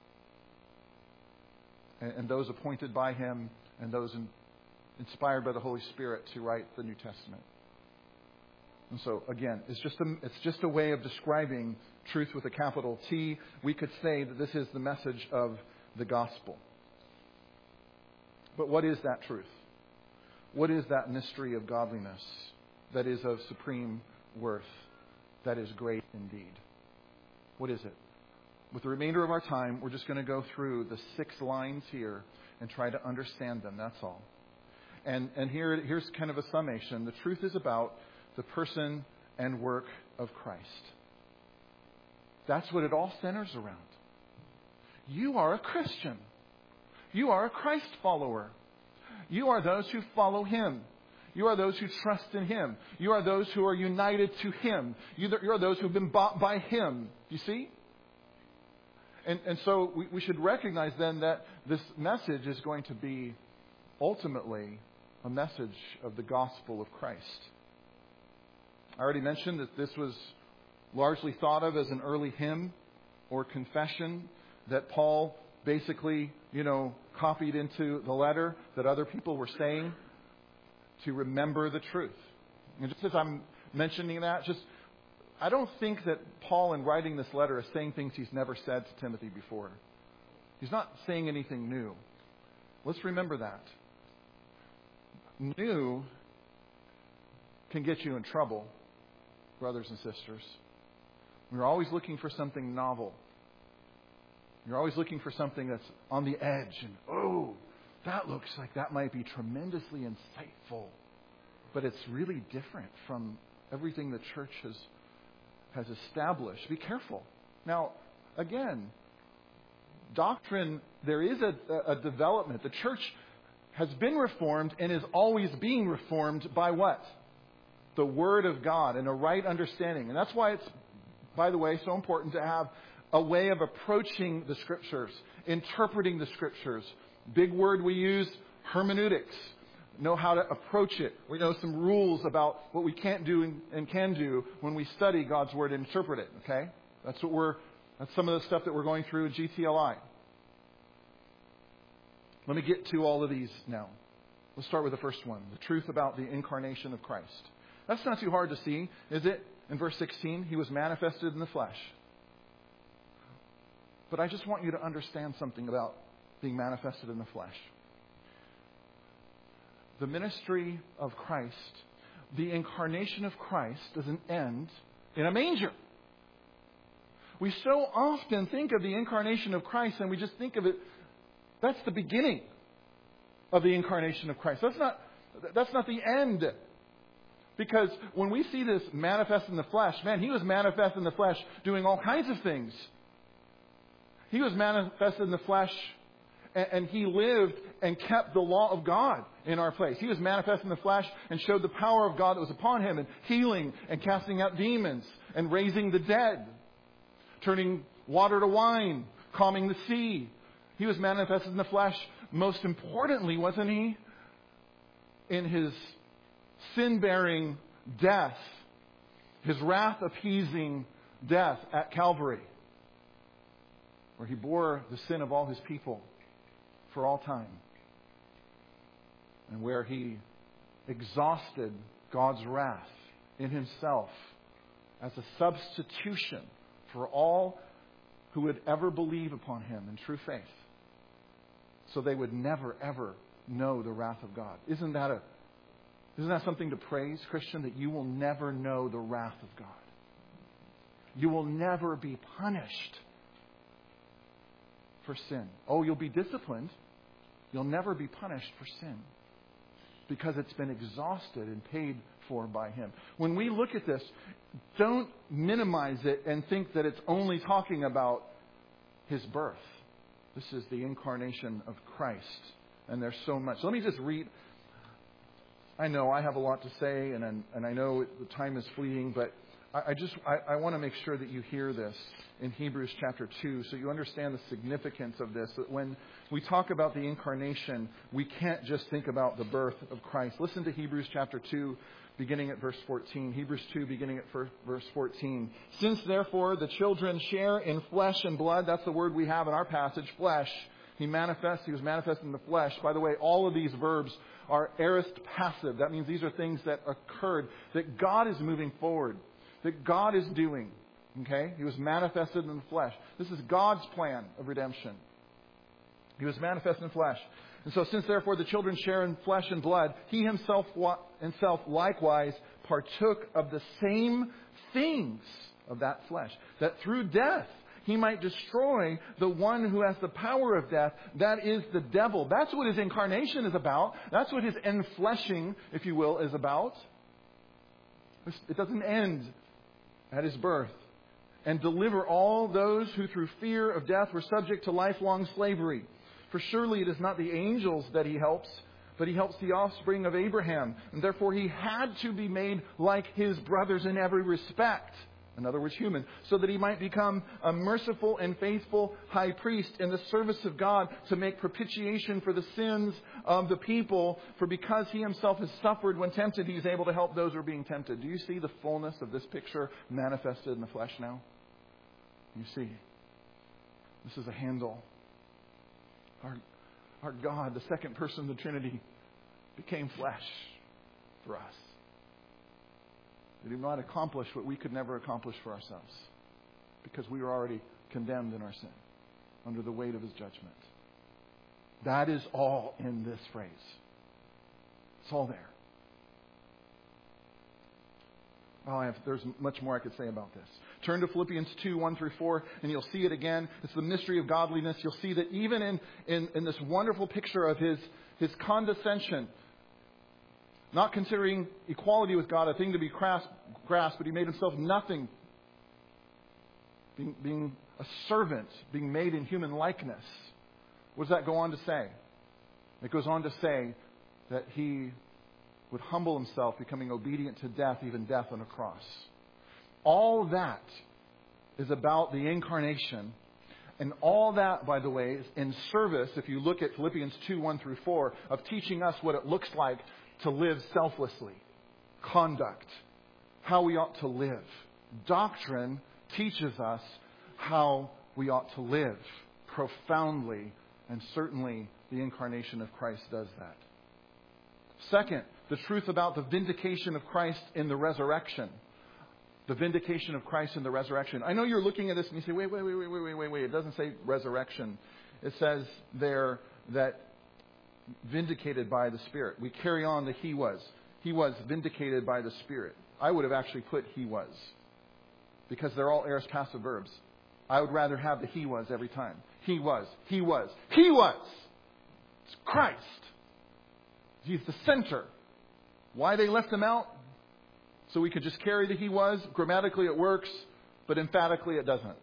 And, and those appointed by Him and those in, inspired by the Holy Spirit to write the New Testament. And so, again, it's just a, it's just a way of describing truth with a capital T. We could say that this is the message of the gospel. But what is that truth? What is that mystery of godliness that is of supreme worth, that is great indeed? What is it? with the remainder of our time, we're just going to go through the six lines here and try to understand them. That's all. And and here here's kind of a summation. The truth is about the person and work of Christ. That's what it all centers around. You are a Christian. You are a Christ follower. You are those who follow Him. You are those who trust in Him. You are those who are united to Him. You are those who have been bought by Him. You see? And, and so we, we should recognize then that this message is going to be ultimately a message of the gospel of Christ. I already mentioned that this was largely thought of as an early hymn or confession that Paul basically, you know, copied into the letter that other people were saying to remember the truth. And just as I'm mentioning that, just I don't think that Paul, in writing this letter, is saying things he's never said to Timothy before. He's not saying anything new. Let's remember that. New can get you in trouble, brothers and sisters. We're always looking for something novel. You're always looking for something that's on the edge. And, oh, that looks like that might be tremendously insightful. But it's really different from everything the church has has established. Be careful. Now, again, doctrine, there is a, a development. The church has been reformed and is always being reformed by what? The Word of God and a right understanding. And that's why it's, by the way, so important to have a way of approaching the Scriptures, interpreting the Scriptures. Big word we use, hermeneutics. Know how to approach it. We know some rules about what we can't do and can do when we study God's Word and interpret it. Okay? That's what we're, that's some of the stuff that we're going through at G T L I. Let me get to all of these now. Let's start with the first one. The truth about the incarnation of Christ. That's not too hard to see, is it? In verse sixteen, He was manifested in the flesh. But I just want you to understand something about being manifested in the flesh. The ministry of Christ, the incarnation of Christ, doesn't end in a manger. We so often think of the incarnation of Christ and we just think of it, that's the beginning of the incarnation of Christ. That's not, that's not the end. Because when we see this manifest in the flesh, man, He was manifest in the flesh doing all kinds of things. He was manifested in the flesh and, and He lived and kept the law of God in our place. He was manifest in the flesh and showed the power of God that was upon Him in healing and casting out demons and raising the dead, turning water to wine, calming the sea. He was manifested in the flesh, most importantly, wasn't He? In His sin-bearing death, His wrath-appeasing death at Calvary, where He bore the sin of all His people for all time, and where He exhausted God's wrath in Himself as a substitution for all who would ever believe upon Him in true faith, so they would never, ever know the wrath of God. Isn't that a Isn't that something to praise, Christian, that you will never know the wrath of God? You will never be punished for sin. Oh, you'll be disciplined. You'll never be punished for sin because it's been exhausted and paid for by Him. When we look at this, don't minimize it and think that it's only talking about His birth. This is the incarnation of Christ, and there's so much. So let me just read. I know I have a lot to say, and I'm, and I know the time is fleeting, but I, I just I, I want to make sure that you hear this in Hebrews chapter two, so you understand the significance of this. That when we talk about the incarnation, we can't just think about the birth of Christ. Listen to Hebrews chapter two, beginning at verse fourteen. Hebrews two, beginning at verse fourteen. Since therefore the children share in flesh and blood, that's the word we have in our passage, flesh. He manifests, he was manifest in the flesh. By the way, all of these verbs are aorist passive. That means these are things that occurred, that God is moving forward, that God is doing. Okay? He was manifested in the flesh. This is God's plan of redemption. He was manifest in flesh. And so since therefore the children share in flesh and blood, he himself, himself likewise partook of the same things of that flesh, that through death He might destroy the one who has the power of death. That is the devil. That's what his incarnation is about. That's what his enfleshing, if you will, is about. It doesn't end at his birth. And deliver all those who through fear of death were subject to lifelong slavery. For surely it is not the angels that he helps, but he helps the offspring of Abraham. And therefore he had to be made like his brothers in every respect. In other words, human. So that he might become a merciful and faithful high priest in the service of God to make propitiation for the sins of the people. For because he himself has suffered when tempted, he is able to help those who are being tempted. Do you see the fullness of this picture manifested in the flesh now? You see. This is a handle. Our, our God, the second person of the Trinity, became flesh for us. He did not accomplish what we could never accomplish for ourselves, because we were already condemned in our sin under the weight of his judgment. That is all in this phrase. It's all there. Oh, I have, there's much more I could say about this. Turn to Philippians two, one through four, and you'll see it again. It's the mystery of godliness. You'll see that even in, in, in this wonderful picture of his, his condescension, not considering equality with God a thing to be grasped, but he made himself nothing. Being, being a servant, being made in human likeness. What does that go on to say? It goes on to say that he would humble himself, becoming obedient to death, even death on a cross. All that is about the incarnation. And all that, by the way, is in service, if you look at Philippians two, one through four, of teaching us what it looks like to live selflessly. Conduct. How we ought to live. Doctrine teaches us how we ought to live profoundly, and certainly the incarnation of Christ does that. Second, the truth about the vindication of Christ in the resurrection. The vindication of Christ in the resurrection. I know you're looking at this and you say, wait, wait, wait, wait, wait, wait, wait, wait. It doesn't say resurrection. It says there that vindicated by the Spirit. We carry on the he was. He was vindicated by the Spirit. I would have actually put he was, because they're all aorist passive verbs. I would rather have the he was every time. He was. He was. He was. It's Christ. He's the center. Why they left him out? So we could just carry the he was. Grammatically it works, but emphatically it doesn't.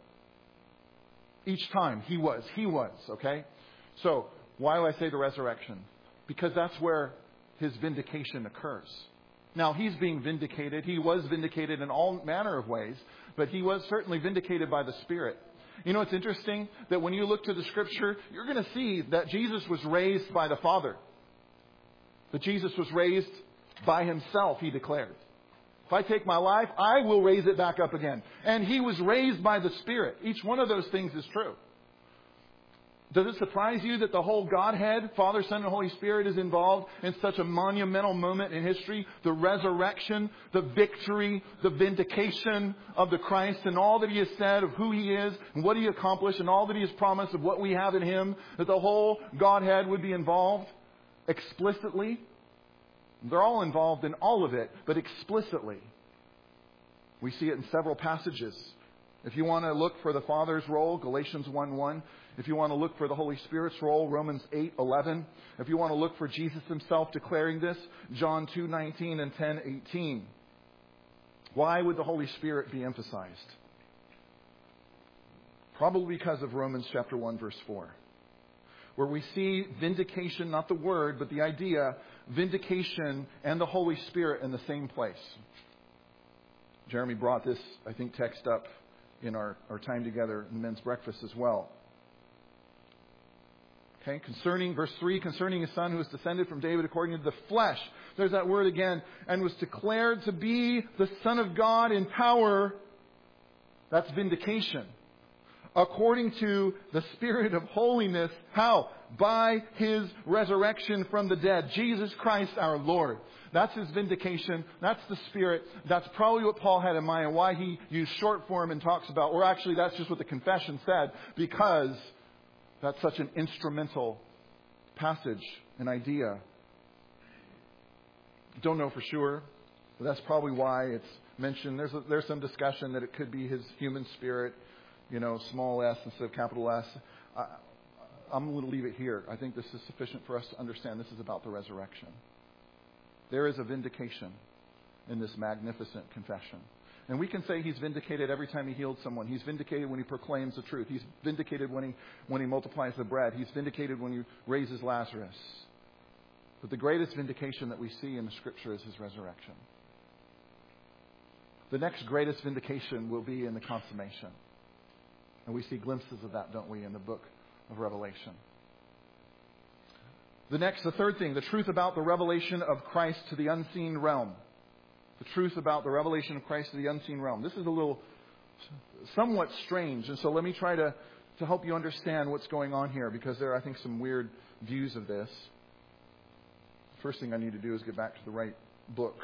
Each time, he was. He was. Okay? So, why do I say the resurrection? Because that's where his vindication occurs. Now, he's being vindicated. He was vindicated in all manner of ways, but he was certainly vindicated by the Spirit. You know, it's interesting that when you look to the Scripture, you're going to see that Jesus was raised by the Father. That Jesus was raised by himself, he declared. If I take my life, I will raise it back up again. And he was raised by the Spirit. Each one of those things is true. Does it surprise you that the whole Godhead, Father, Son, and Holy Spirit is involved in such a monumental moment in history? The resurrection, the victory, the vindication of the Christ, and all that he has said of who he is and what he accomplished, and all that he has promised of what we have in him, that the whole Godhead would be involved explicitly. They're all involved in all of it, but explicitly. We see it in several passages. If you want to look for the Father's role, Galatians one one. If you want to look for the Holy Spirit's role, Romans eight eleven. If you want to look for Jesus himself declaring this, John two nineteen and ten eighteen. Why would the Holy Spirit be emphasized? Probably because of Romans chapter one, verse four. Where we see vindication, not the word, but the idea, vindication and the Holy Spirit in the same place. Jeremy brought this, I think, text up in our, our time together in men's breakfast as well. Okay, concerning, verse three, concerning his Son who was descended from David according to the flesh. There's that word again. And was declared to be the Son of God in power. That's vindication. According to the Spirit of holiness. How? By his resurrection from the dead. Jesus Christ our Lord. That's his vindication. That's the Spirit. That's probably what Paul had in mind and why he used short form and talks about, or actually that's just what the confession said, because that's such an instrumental passage, an idea. Don't know for sure, but that's probably why it's mentioned. There's a, there's some discussion that it could be his human spirit. you know, small s instead of capital S. I, I'm going to leave it here. I think this is sufficient for us to understand this is about the resurrection. There is a vindication in this magnificent confession. And we can say He's vindicated every time He healed someone. He's vindicated when He proclaims the truth. He's vindicated when He when He multiplies the bread. He's vindicated when He raises Lazarus. But the greatest vindication that we see in the Scripture is His resurrection. The next greatest vindication will be in the consummation. And we see glimpses of that, don't we, in the book of Revelation. The next, the third thing, the truth about the revelation of Christ to the unseen realm. The truth about the revelation of Christ to the unseen realm. This is a little somewhat strange, and so let me try to, to help you understand what's going on here, because there are, I think, some weird views of this. The first thing I need to do is get back to the right book.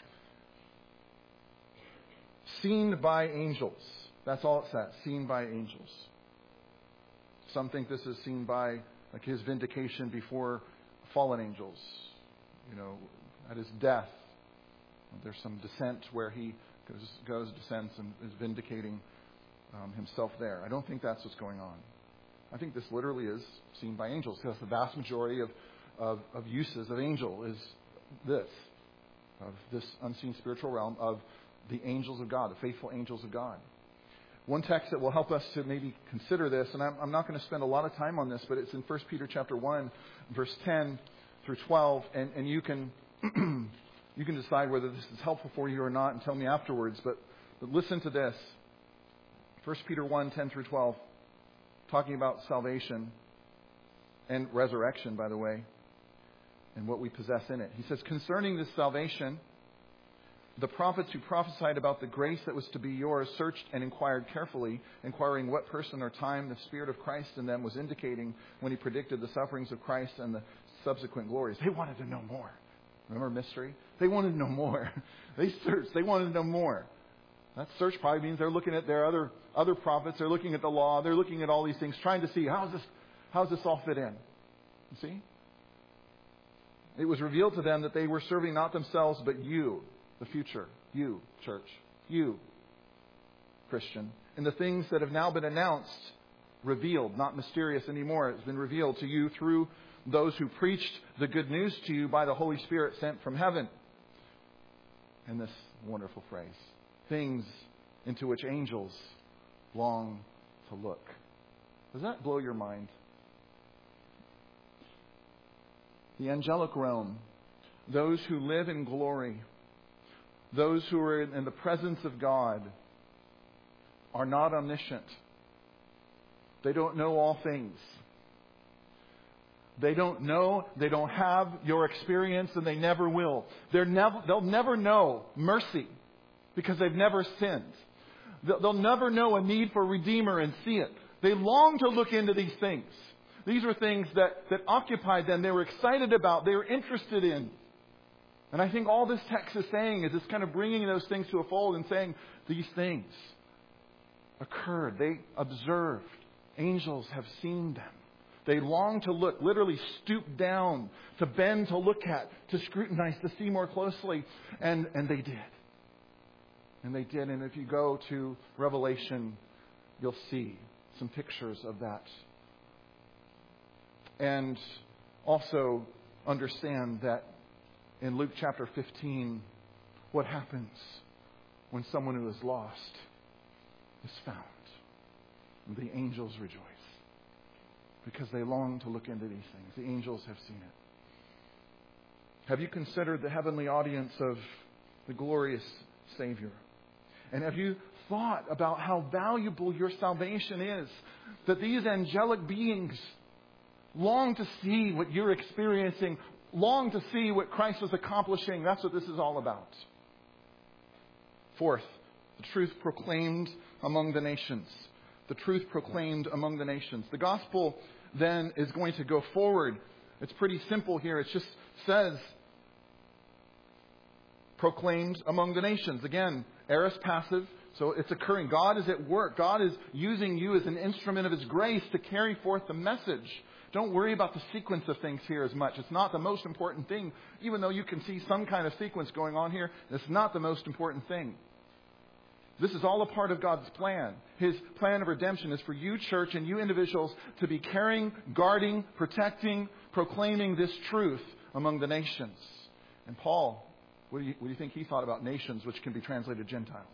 Seen by angels. That's all it says. Seen by angels. Some think this is seen by, like, His vindication before fallen angels. You know, at His death. There's some descent where He goes, goes descends, and is vindicating um, Himself there. I don't think that's what's going on. I think this literally is seen by angels, because the vast majority of, of, of uses of angel is this, of this unseen spiritual realm, of the angels of God, the faithful angels of God. One text that will help us to maybe consider this, and I'm, I'm not going to spend a lot of time on this, but it's in First Peter chapter one, verse ten through twelve, and, and you can you can decide whether this is helpful for you or not, and tell me afterwards. But, but listen to this: First Peter one, ten through twelve, talking about salvation and resurrection, by the way, and what we possess in it. He says, "Concerning this salvation, the prophets who prophesied about the grace that was to be yours searched and inquired carefully, inquiring what person or time the Spirit of Christ in them was indicating when He predicted the sufferings of Christ and the subsequent glories." They wanted to know more. Remember mystery? They wanted to know more. They searched. They wanted to know more. That search probably means they're looking at their other other prophets. They're looking at the law. They're looking at all these things, trying to see, how does this, how does this all fit in? You see? It was revealed to them that they were serving not themselves, but you, the future. You, church. You, Christian. And the things that have now been announced, revealed, not mysterious anymore. It's been revealed to you through those who preached the good news to you by the Holy Spirit sent from heaven. And this wonderful phrase: things into which angels long to look. Does that blow your mind? The angelic realm, those who live in glory, those who are in the presence of God, are not omniscient. They don't know all things. They don't know, they don't have your experience, and they never will. They're never, they'll never know mercy because they've never sinned. They'll never know a need for a Redeemer and see it. They long to look into these things. These were things that, that occupied them. They were excited about. They were interested in. And I think all this text is saying is it's kind of bringing those things to a fold and saying these things occurred. They observed. Angels have seen them. They long to look, literally stoop down, to bend, to look at, to scrutinize, to see more closely. And, and they did. And they did. And if you go to Revelation, you'll see some pictures of that. And also understand that in Luke chapter fifteen, what happens when someone who is lost is found. And the angels rejoice because they long to look into these things. The angels have seen it. Have you considered the heavenly audience of the glorious Savior? And have you thought about how valuable your salvation is? That these angelic beings long to see what you're experiencing, long to see what Christ was accomplishing. That's what this is all about. Fourth, the truth proclaimed among the nations. The truth proclaimed among the nations. The gospel then is going to go forward. It's pretty simple here. It just says proclaimed among the nations. Again, aorist passive. So it's occurring. God is at work. God is using you as an instrument of His grace to carry forth the message. Don't worry about the sequence of things here as much. It's not the most important thing. Even though you can see some kind of sequence going on here, it's not the most important thing. This is all a part of God's plan. His plan of redemption is for you, church, and you individuals to be caring, guarding, protecting, proclaiming this truth among the nations. And Paul, what do you, what do you think he thought about nations, which can be translated Gentiles?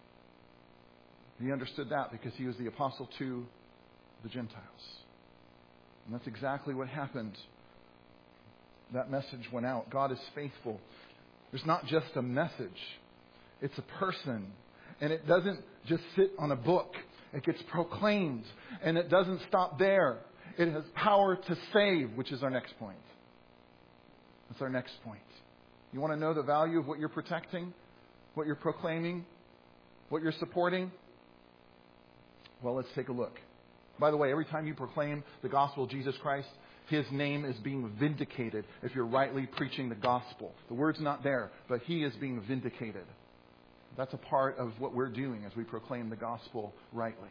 He understood that because he was the apostle to the Gentiles. And that's exactly what happened. That message went out. God is faithful. There's not just a message. It's a person. And it doesn't just sit on a book. It gets proclaimed. And it doesn't stop there. It has power to save, which is our next point. That's our next point. You want to know the value of what you're protecting? What you're proclaiming? What you're supporting? Well, let's take a look. By the way, every time you proclaim the gospel of Jesus Christ, His name is being vindicated if you're rightly preaching the gospel. The word's not there, but He is being vindicated. That's a part of what we're doing as we proclaim the gospel rightly.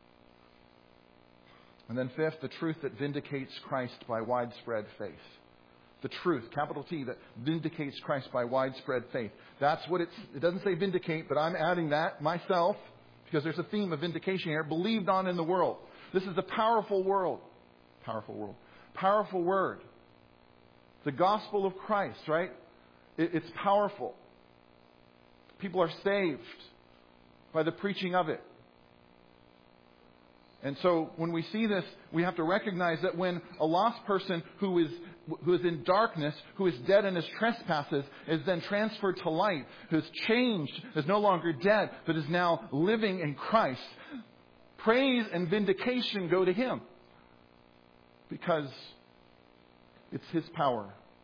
And then fifth, the truth that vindicates Christ by widespread faith. The truth, capital T, that vindicates Christ by widespread faith. That's what it's, it doesn't say vindicate, but I'm adding that myself because there's a theme of vindication here. Believed on in the world. This is a powerful world. Powerful world. Powerful word. The gospel of Christ, right? It, it's powerful. People are saved by the preaching of it. And so when we see this, we have to recognize that when a lost person who is who is in darkness, who is dead in his trespasses, is then transferred to light, who is changed, is no longer dead, but is now living in Christ, praise and vindication go to Him. Because it's His power.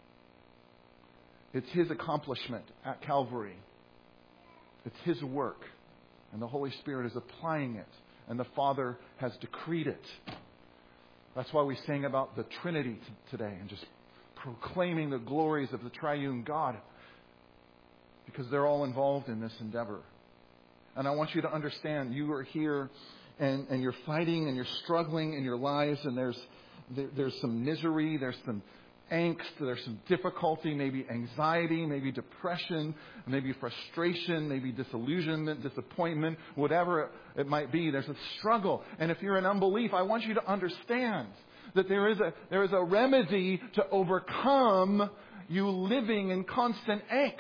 It's His accomplishment at Calvary. It's His work. And the Holy Spirit is applying it. And the Father has decreed it. That's why we sang about the Trinity t- today and just proclaiming the glories of the triune God. Because they're all involved in this endeavor. And I want you to understand, you are here and, and you're fighting and you're struggling in your lives, and there's there, there's some misery, there's some angst, there's some difficulty, maybe anxiety, maybe depression, maybe frustration, maybe disillusionment, disappointment, whatever it might be. There's a struggle. And if you're in unbelief, I want you to understand that there is a there is a remedy to overcome you living in constant angst.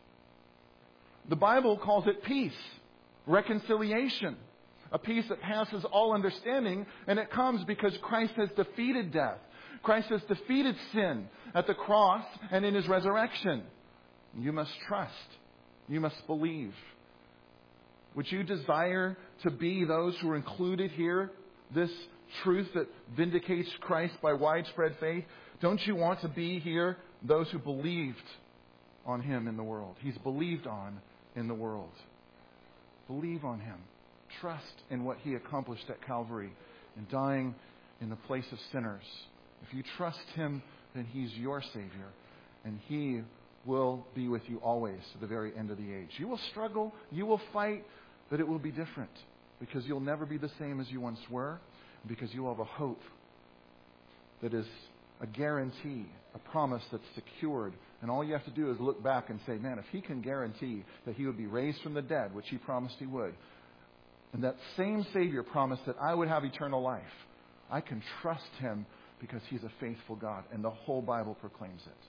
The Bible calls it peace, reconciliation, a peace that passes all understanding, and it comes because Christ has defeated death. Christ has defeated sin at the cross and in His resurrection. You must trust. You must believe. Would you desire to be those who are included here? This truth that vindicates Christ by widespread faith. Don't you want to be here those who believed on Him in the world? He's believed on in the world. Believe on Him. Trust in what He accomplished at Calvary in dying in the place of sinners. If you trust Him, then He's your Savior. And He will be with you always to the very end of the age. You will struggle, you will fight, but it will be different. Because you'll never be the same as you once were. Because you have a hope that is a guarantee, a promise that's secured. And all you have to do is look back and say, man, if He can guarantee that He would be raised from the dead, which He promised He would, and that same Savior promised that I would have eternal life, I can trust Him because He's a faithful God. And the whole Bible proclaims it.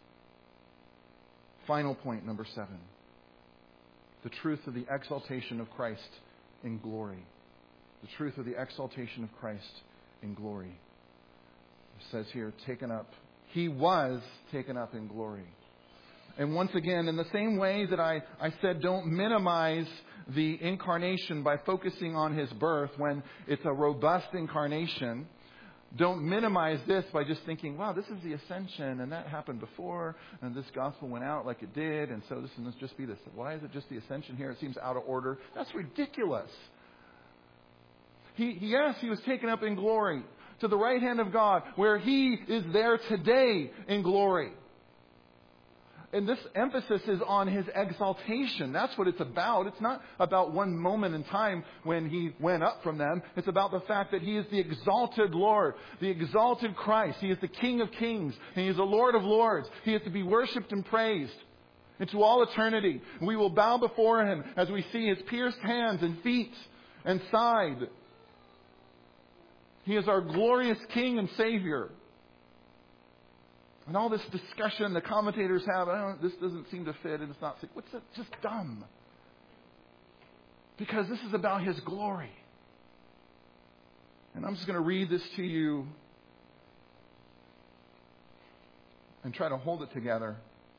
Final point, number seven. The truth of the exaltation of Christ in glory. The truth of the exaltation of Christ in glory. It says here, taken up. He was taken up in glory. And once again, in the same way that I, I said don't minimize the incarnation by focusing on His birth when it's a robust incarnation, don't minimize this by just thinking, wow, this is the ascension and that happened before and this gospel went out like it did and so this must just be this. Why is it just the ascension here? It seems out of order. That's ridiculous. He, yes, He was taken up in glory to the right hand of God where He is there today in glory. And this emphasis is on His exaltation. That's what it's about. It's not about one moment in time when He went up from them. It's about the fact that He is the exalted Lord, the exalted Christ. He is the King of kings, and He is the Lord of lords. He is to be worshipped and praised. into all eternity. We will bow before Him as we see His pierced hands and feet and side. He is our glorious King and Savior. And all this discussion the commentators have, oh, this doesn't seem to fit and it's not, what's that? Just dumb. Because this is about His glory. And I'm just going to read this to you and try to hold it together.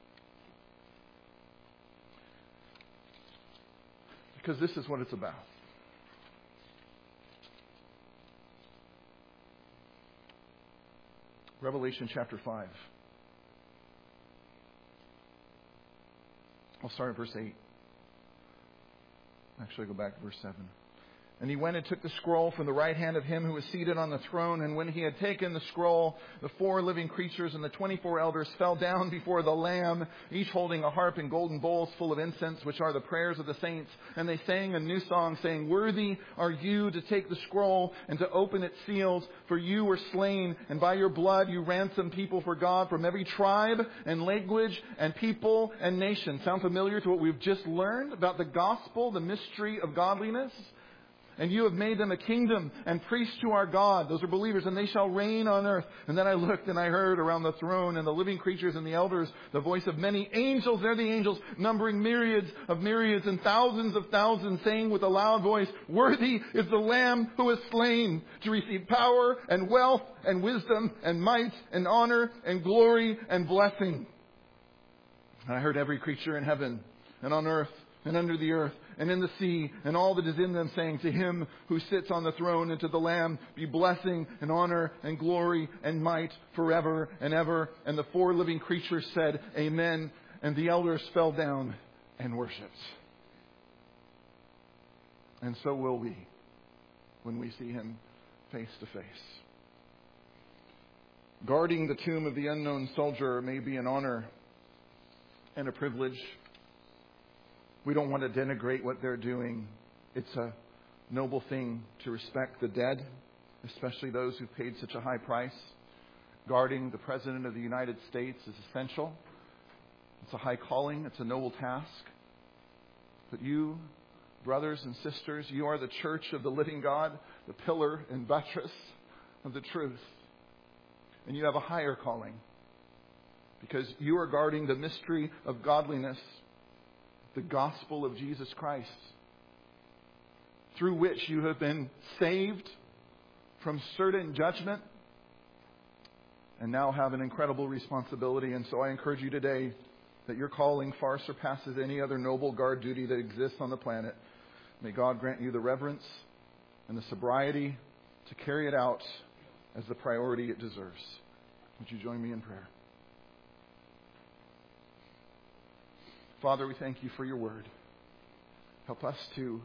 Because this is what it's about. Revelation chapter five. I'll start at verse eight. Actually, go back to verse seven. And he went and took the scroll from the right hand of him who was seated on the throne. And when he had taken the scroll, the four living creatures and the twenty-four elders fell down before the Lamb, each holding a harp and golden bowls full of incense, which are the prayers of the saints. And they sang a new song, saying, "Worthy are you to take the scroll and to open its seals, for you were slain, and by your blood you ransomed people for God from every tribe and language and people and nation." Sound familiar to what we've just learned about the gospel, the mystery of godliness? "And you have made them a kingdom and priests to our God." Those are believers. "And they shall reign on earth." And then I looked and I heard around the throne and the living creatures and the elders the voice of many angels. They're the angels numbering myriads of myriads and thousands of thousands, saying with a loud voice, "Worthy is the Lamb who is slain to receive power and wealth and wisdom and might and honor and glory and blessing." And I heard every creature in heaven and on earth and under the earth and in the sea, and all that is in them, saying, "To Him who sits on the throne and to the Lamb be blessing and honor and glory and might forever and ever." And the four living creatures said, "Amen." And the elders fell down and worshipped. And so will we when we see Him face to face. Guarding the tomb of the unknown soldier may be an honor and a privilege. We don't want to denigrate what they're doing. It's a noble thing to respect the dead, especially those who've paid such a high price. Guarding the President of the United States is essential. It's a high calling. It's a noble task. But you, brothers and sisters, you are the church of the living God, the pillar and buttress of the truth. And you have a higher calling, because you are guarding the mystery of godliness, the gospel of Jesus Christ, through which you have been saved from certain judgment and now have an incredible responsibility. And so I encourage you today that your calling far surpasses any other noble guard duty that exists on the planet. May God grant you the reverence and the sobriety to carry it out as the priority it deserves. Would you join me in prayer? Father, we thank you for your word. Help us to,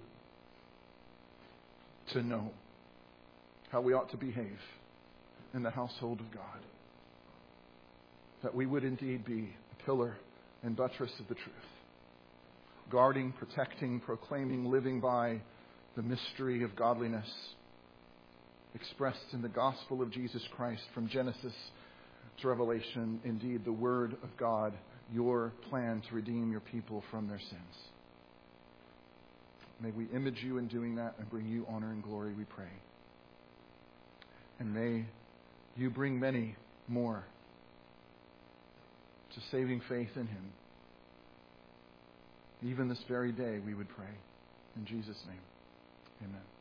to know how we ought to behave in the household of God. That we would indeed be a pillar and buttress of the truth. Guarding, protecting, proclaiming, living by the mystery of godliness expressed in the gospel of Jesus Christ from Genesis to Revelation. Indeed, the Word of God, your plan to redeem your people from their sins. May we image you in doing that and bring you honor and glory, we pray. And may you bring many more to saving faith in Him. Even this very day, we would pray. In Jesus' name, amen.